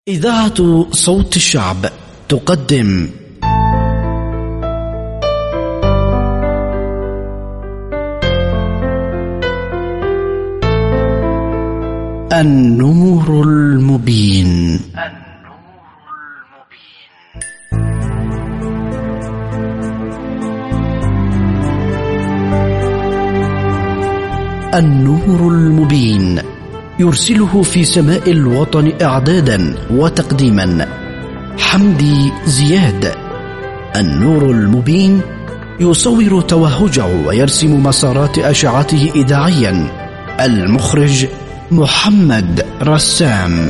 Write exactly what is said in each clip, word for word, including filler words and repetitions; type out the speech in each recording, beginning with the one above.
إذاعة صوت الشعب تقدم النور المبين. النور المبين يرسله في سماء الوطن إعدادا وتقديما حمدي زياد. النور المبين يصور توهجه ويرسم مسارات أشعته إذاعيا. المخرج محمد رسام.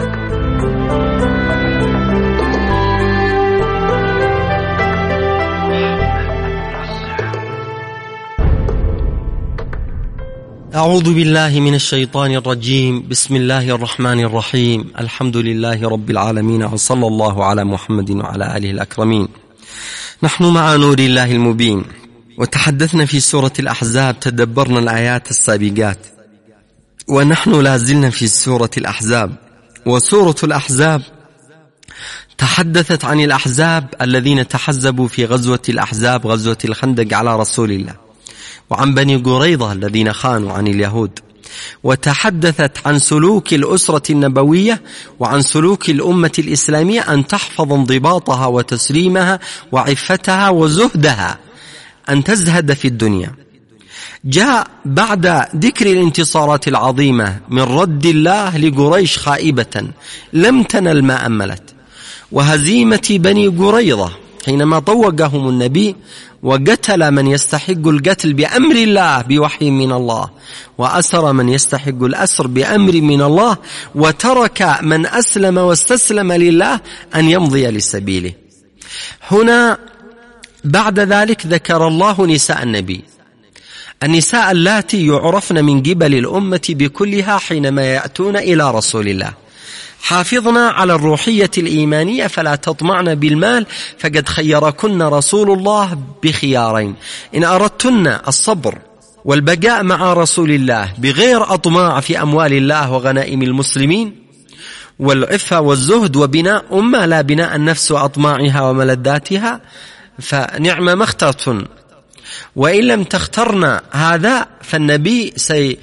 أعوذ بالله من الشيطان الرجيم. بسم الله الرحمن الرحيم. الحمد لله رب العالمين، وصلى الله على محمد وعلى آله الأكرمين. نحن مع نور الله المبين، وتحدثنا في سورة الأحزاب، تدبرنا الآيات السابقات، ونحن لازلنا في سورة الأحزاب. وسورة الأحزاب تحدثت عن الأحزاب الذين تحزبوا في غزوة الأحزاب، غزوة الخندق، على رسول الله، وعن بني قريظة الذين خانوا عن اليهود، وتحدثت عن سلوك الأسرة النبوية وعن سلوك الأمة الإسلامية أن تحفظ انضباطها وتسليمها وعفتها وزهدها، أن تزهد في الدنيا. جاء بعد ذكر الانتصارات العظيمة من رد الله لقريش خائبة لم تنل ما أملت، وهزيمة بني قريظة حينما طوقهم النبي وقتل من يستحق القتل بأمر الله بوحي من الله، وأسر من يستحق الأسر بأمر من الله، وترك من أسلم واستسلم لله أن يمضي لسبيله. هنا بعد ذلك ذكر الله نساء النبي، النساء اللاتي يعرفن من قبل الأمة بكلها حينما يأتون إلى رسول الله. حافظنا على الروحية الإيمانية فلا تطمعن بالمال، فقد خيركن رسول الله بخيارين: إن أردتن الصبر والبقاء مع رسول الله بغير أطماع في أموال الله وغنائم المسلمين، والعفة والزهد وبناء أمة لا بناء النفس وأطماعها وملذاتها، فنعم ما اخترتن. وإن لم تخترن هذا فالنبي سي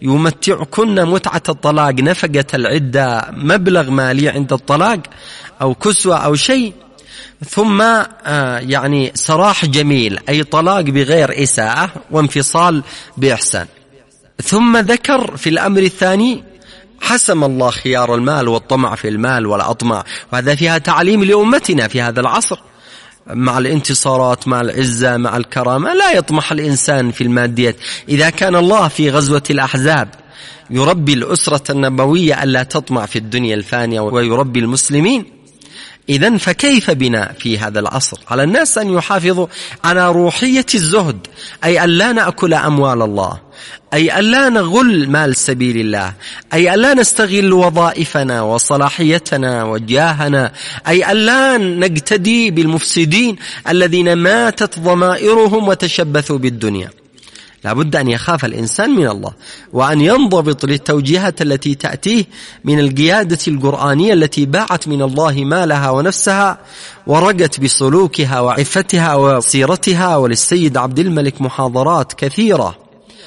يمتعكن متعة الطلاق، نفقة العدة، مبلغ مالي عند الطلاق أو كسوة أو شيء، ثم آه يعني سراح جميل، أي طلاق بغير إساءة وانفصال بإحسان. ثم ذكر في الأمر الثاني: حسم الله خيار المال والطمع في المال والأطمع، وهذا فيها تعليم لأمتنا في هذا العصر. مع الانتصارات، مع العزة، مع الكرامة، لا يطمح الإنسان في الماديات. إذا كان الله في غزوة الأحزاب يربي الأسرة النبوية ألا تطمع في الدنيا الفانية ويربي المسلمين، إذن فكيف بنا في هذا العصر؟ على الناس أن يحافظوا على روحية الزهد، أي أن لا نأكل أموال الله، أي أن لا نغل مال سبيل الله، أي أن لا نستغل وظائفنا وصلاحيتنا وجاهنا، أي أن لا نقتدي بالمفسدين الذين ماتت ضمائرهم وتشبثوا بالدنيا. لابد أن يخاف الإنسان من الله، وأن ينضبط للتوجيهات التي تأتيه من القيادة القرآنية التي باعت من الله مالها ونفسها ورقت بسلوكها وعفتها وسيرتها. وللسيد عبد الملك محاضرات كثيرة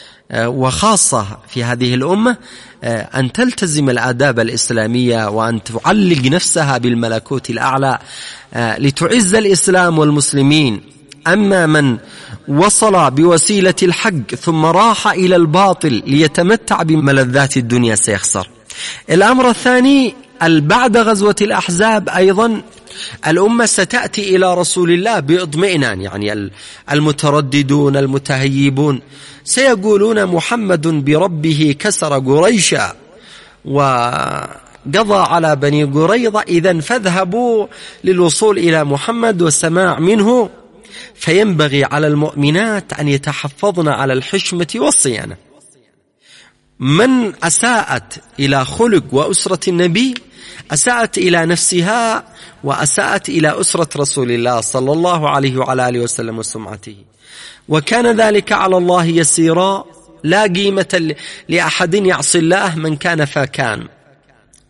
وخاصة في هذه الأمة أن تلتزم الآداب الإسلامية وأن تعلق نفسها بالملكوت الأعلى لتعز الإسلام والمسلمين. أما من وصل بوسيلة الحق ثم راح إلى الباطل ليتمتع بملذات الدنيا سيخسر. الأمر الثاني: بعد غزوة الأحزاب أيضا الأمة ستأتي إلى رسول الله باطمئنان، يعني المترددون المتهيبون سيقولون: محمد بربه كسر قريشا وقضى على بني قريظة، إذن فاذهبوا للوصول إلى محمد والسماع منه. فينبغي على المؤمنات أن يتحفظن على الحشمة والصيانة. من أساءت إلى خلق وأسرة النبي أساءت إلى نفسها وأساءت إلى أسرة رسول الله صلى الله عليه وعلى آله وسلم وسمعته، وكان ذلك على الله يسيرا. لا قيمة لأحد يعصي الله من كان فكان.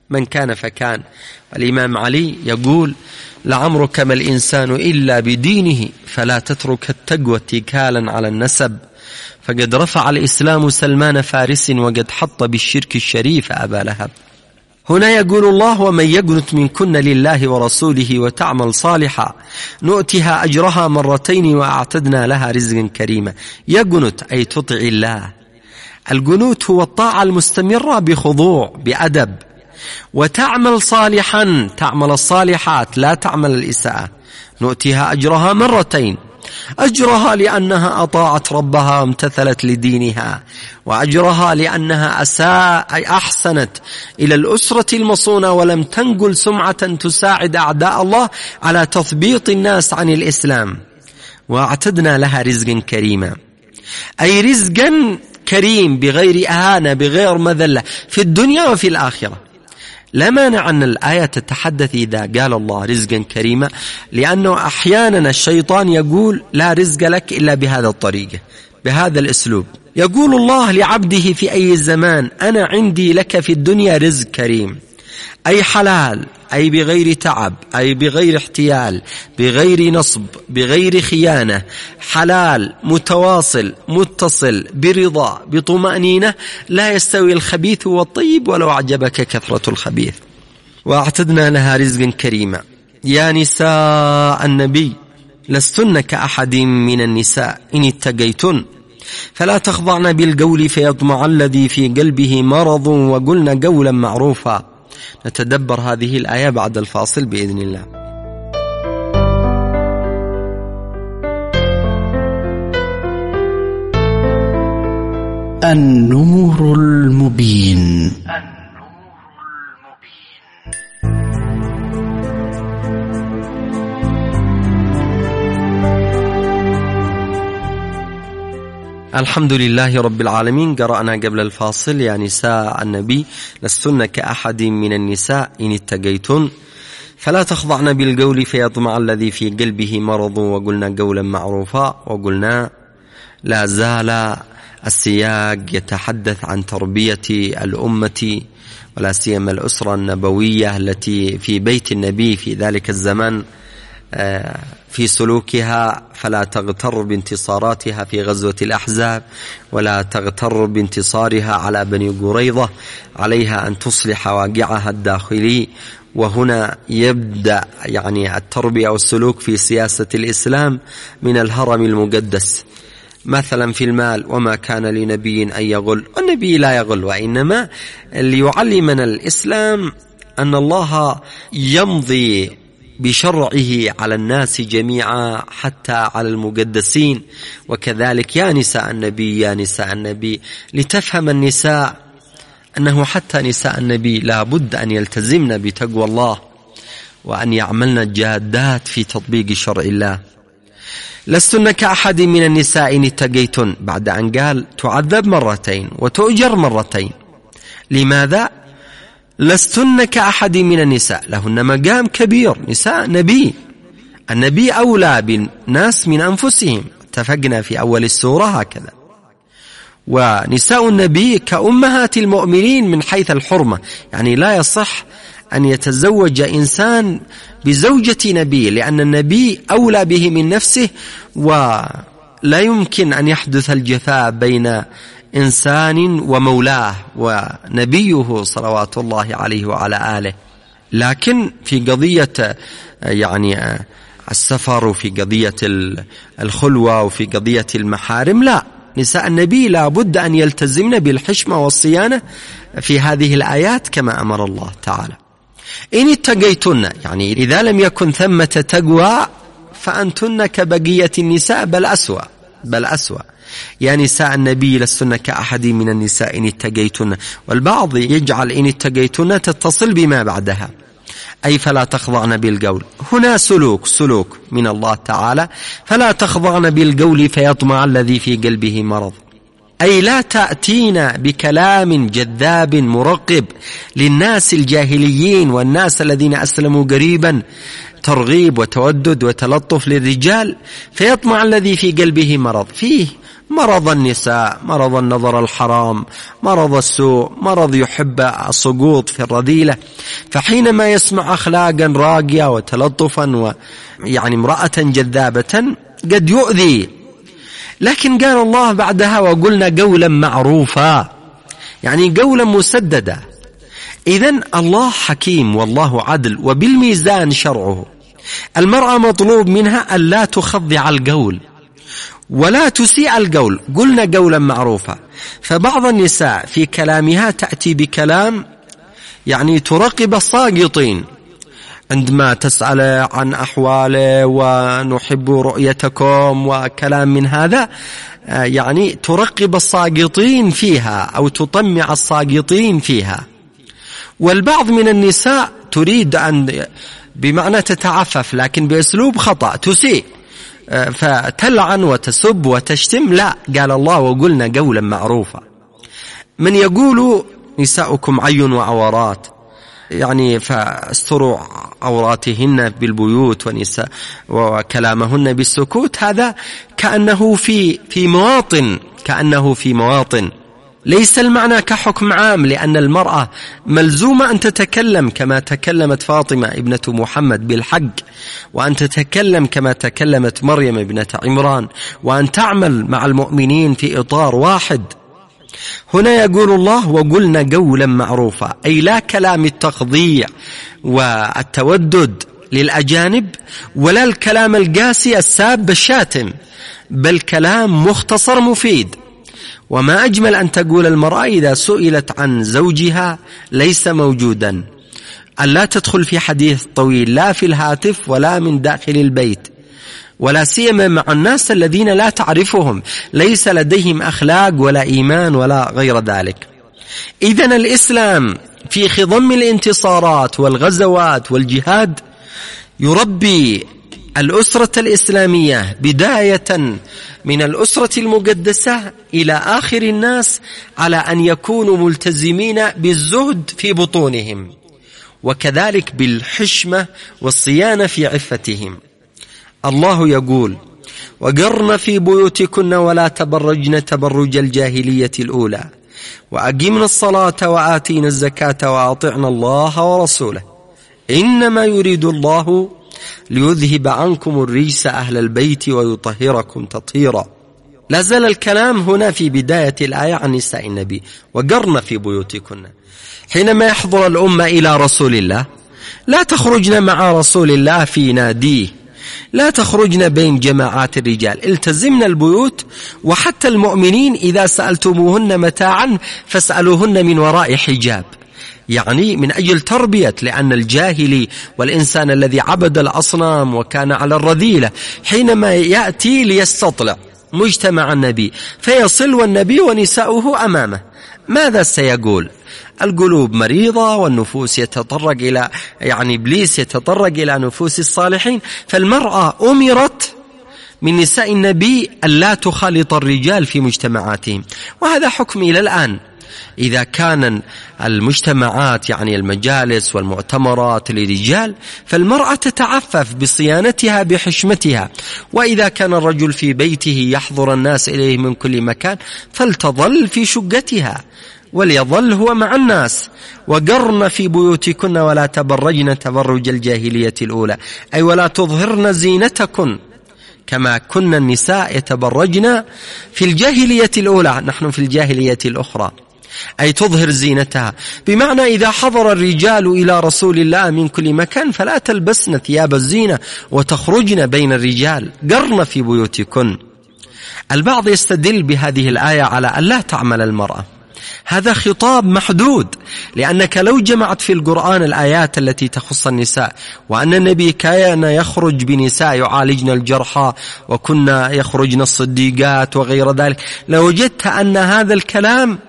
من كان فكان. الإمام علي يقول: لعمرك ما الإنسان إلا بدينه فلا تترك التقوى اتكالا على النسب، فقد رفع الإسلام سلمان فارس وقد حط بالشرك الشريف أبا لهب. هنا يقول الله: ومن يقنت منكن لله ورسوله وتعمل صالحا نؤتها أجرها مرتين وأعتدنا لها رزقا كريما. يقنت أي تطع الله. القنوت هو الطاعة المستمرة بخضوع بأدب. وتعمل صالحا، تعمل الصالحات لا تعمل الإساءة. نؤتها أجرها مرتين، أجرها لأنها أطاعت ربها وامتثلت لدينها، وأجرها لأنها أساء أي أحسنت إلى الأسرة المصونة ولم تنقل سمعة تساعد أعداء الله على تثبيط الناس عن الإسلام. وأعتدنا لها رزقا كريما، أي رزقا كريم بغير أهانة بغير مذلة في الدنيا وفي الآخرة. لا مانع أن الآية تتحدث إذا قال الله رزقا كريما، لأنه أحيانا الشيطان يقول لا رزق لك إلا بهذا الطريقة بهذا الأسلوب. يقول الله لعبده في أي زمان: أنا عندي لك في الدنيا رزق كريم، أي حلال، أي بغير تعب، أي بغير احتيال، بغير نصب، بغير خيانة، حلال متواصل متصل برضا بطمأنينة، لا يستوي الخبيث والطيب ولو أعجبك كثرة الخبيث. وأعتدنا لها رزقا كريما. يا نساء النبي لستن كأحد من النساء إن اتقيتن فلا تخضعن بالقول فيطمع الذي في قلبه مرض وقلن قولا معروفا. نتدبر هذه الآية بعد الفاصل بإذن الله. النور المبين. الحمد لله رب العالمين. قرأنا قبل الفاصل: يا نساء النبي لستن كأحد من النساء إن اتقيتن فلا تخضعن بالقول فيطمع الذي في قلبه مرض وقلنا قولا معروفا. وقلنا لا زال السياق يتحدث عن تربية الأمة ولا سيما الأسرة النبوية التي في بيت النبي في ذلك الزمان في سلوكها، فلا تغتر بانتصاراتها في غزوة الأحزاب ولا تغتر بانتصارها على بني قريظة، عليها أن تصلح واقعها الداخلي. وهنا يبدأ يعني التربية والسلوك في سياسة الإسلام من الهرم المقدس. مثلا في المال: وما كان لنبي أن يغل، والنبي لا يغل، وإنما ليعلمنا الإسلام أن الله يمضي بشرعه على الناس جميعا حتى على المقدسين. وكذلك يا نساء النبي يا نساء النبي، لتفهم النساء أنه حتى نساء النبي لا بد أن يلتزمن بتقوى الله وأن يعملن الجادات في تطبيق شرع الله. لستن كأحد من النساء إن اتقيتن، بعد أن قال تعذب مرتين وتؤجر مرتين. لماذا؟ لستن كأحد من النساء، لهن مقام كبير. نساء نبي، النبي أولى بالناس من أنفسهم، اتفقنا في أول السورة هكذا. ونساء النبي كأمهات المؤمنين من حيث الحرمة، يعني لا يصح أن يتزوج إنسان بزوجة نبي، لأن النبي أولى به من نفسه، ولا يمكن أن يحدث الجفاء بين إنسان ومولاه ونبيه صلوات الله عليه وعلى آله. لكن في قضية يعني السفر وفي قضية الخلوة وفي قضية المحارم لا، نساء النبي لا بد أن يلتزمن بالحشمة والصيانة في هذه الآيات كما أمر الله تعالى. إن اتقيتن، يعني إذا لم يكن ثمة تقوى فأنتن كبقية النساء بل أسوأ بل أسوأ. يا نساء النبي لستن كأحد من النساء إن اتقيتن، والبعض يجعل إن اتقيتن تتصل بما بعدها، أي فلا تخضعن بالقول. هنا سلوك سلوك من الله تعالى: فلا تخضعن بالقول فيطمع الذي في قلبه مرض، أي لا تأتين بكلام جذاب مرقب للناس الجاهليين والناس الذين أسلموا قريبا، ترغيب وتودد وتلطف للرجال، فيطمع الذي في قلبه مرض. فيه مرض النساء، مرض النظر الحرام، مرض السوء، مرض يحب السقوط في الرذيلة. فحينما يسمع أخلاقا راقية وتلطفا ويعني امرأة جذابة قد يؤذي، لكن قال الله بعدها وقلنا قولا معروفا، يعني قولا مسددا. إذن الله حكيم والله عدل وبالميزان شرعه. المرأة مطلوب منها أن لا تخضع القول ولا تسيء القول، قلنا قولا معروفا. فبعض النساء في كلامها تأتي بكلام يعني ترقب الساقطين، عندما تسأل عن أحواله ونحب رؤيتكم وكلام من هذا، يعني ترقب الساقطين فيها أو تطمع الساقطين فيها. والبعض من النساء تريد أن بمعنى تتعفف لكن بأسلوب خطأ، تسيء فتلعن وتسب وتشتم. لا، قال الله وقلنا قولا معروفا. من يقول نساؤكم عين وعورات، يعني فاستروا عوراتهن بالبيوت ونساء وكلامهن بالسكوت، هذا كأنه في في مواطن كأنه في مواطن ليس المعنى كحكم عام، لأن المرأة ملزومة أن تتكلم كما تكلمت فاطمة ابنة محمد بالحق، وأن تتكلم كما تكلمت مريم ابنة عمران، وأن تعمل مع المؤمنين في إطار واحد. هنا يقول الله وقلنا قولا معروفا، أي لا كلام التخضيع والتودد للأجانب ولا الكلام القاسي الساب الشاتم، بل كلام مختصر مفيد. وما أجمل أن تقول المرأة إذا سئلت عن زوجها ليس موجودا أن لا تدخل في حديث طويل، لا في الهاتف ولا من داخل البيت، ولا سيما مع الناس الذين لا تعرفهم، ليس لديهم أخلاق ولا إيمان ولا غير ذلك. إذن الإسلام في خضم الانتصارات والغزوات والجهاد يربي الأسرة الإسلامية بداية من الأسرة المقدسة إلى آخر الناس على أن يكونوا ملتزمين بالزهد في بطونهم، وكذلك بالحشمة والصيانة في عفتهم. الله يقول وقرن في بيوتكن ولا تبرجن تبرج الجاهلية الأولى وأقمنا الصلاة وآتينا الزكاة وأطعنا الله ورسوله إنما يريد الله ليذهب عنكم الرجس أهل البيت ويطهركم تطهيرا. لا زال الكلام هنا في بداية الآية عن نساء النبي وقرن في بيوتكن. حينما يحضر الأمة إلى رسول الله لا تخرجن مع رسول الله في ناديه، لا تخرجن بين جماعات الرجال، التزمن البيوت. وحتى المؤمنين إذا سألتموهن متاعا فاسألوهن من وراء حجاب، يعني من أجل تربية، لأن الجاهلي والإنسان الذي عبد الأصنام وكان على الرذيلة حينما يأتي ليستطلع مجتمع النبي فيصل والنبي ونساؤه أمامه، ماذا سيقول؟ القلوب مريضة والنفوس يتطرق إلى يعني إبليس يتطرق إلى نفوس الصالحين. فالمرأة أمرت من نساء النبي ألا تخالط الرجال في مجتمعاتهم، وهذا حكم إلى الآن. إذا كان المجتمعات يعني المجالس والمؤتمرات للرجال فالمرأة تتعفف بصيانتها بحشمتها، وإذا كان الرجل في بيته يحضر الناس إليه من كل مكان فلتظل في شقتها وليظل هو مع الناس. وقرن في بيوتكن ولا تبرجن تبرج الجاهلية الأولى، أي ولا تظهرن زينتكن كما كنا النساء يتبرجن في الجاهلية الأولى، نحن في الجاهلية الأخرى، أي تظهر زينتها. بمعنى إذا حضر الرجال إلى رسول الله من كل مكان فلا تلبسن ثياب الزينة وتخرجن بين الرجال، قرن في بيوتكن. البعض يستدل بهذه الآية على أن لا تعمل المرأة، هذا خطاب محدود، لأنك لو جمعت في القرآن الآيات التي تخص النساء وأن النبي كان يخرج بنساء يعالجن الجرحى وكنا يخرجن الصديقات وغير ذلك، لوجدت أن هذا الكلام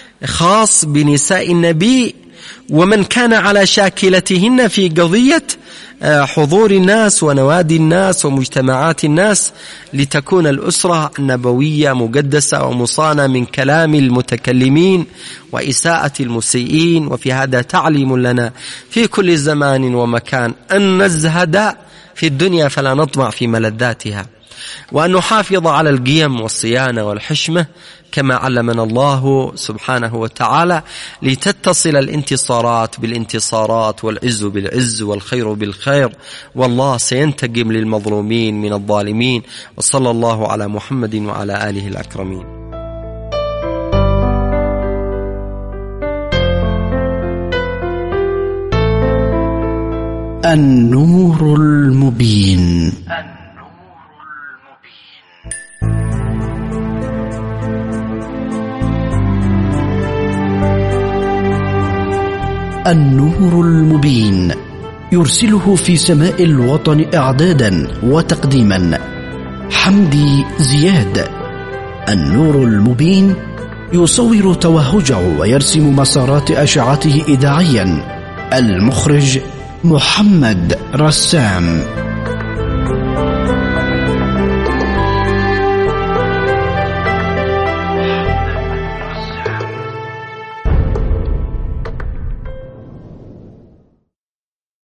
خاص بنساء النبي ومن كان على شاكلتهن في قضية حضور الناس ونوادي الناس ومجتمعات الناس، لتكون الأسرة النبوية مقدسة ومصانة من كلام المتكلمين وإساءة المسيئين. وفي هذا تعليم لنا في كل زمان ومكان أن نزهد في الدنيا فلا نطمع في ملذاتها، وأن نحافظ على القيم والصيانة والحشمة كما علمنا الله سبحانه وتعالى، لتتصل الانتصارات بالانتصارات والعز بالعز والخير بالخير، والله سينتقم للمظلومين من الظالمين. وصلى الله على محمد وعلى آله الأكرمين. النور المبين. النور المبين يرسله في سماء الوطن إعدادا وتقديما حمدي زياد. النور المبين يصور توهجه ويرسم مسارات أشعته إذاعيا. المخرج محمد رسام.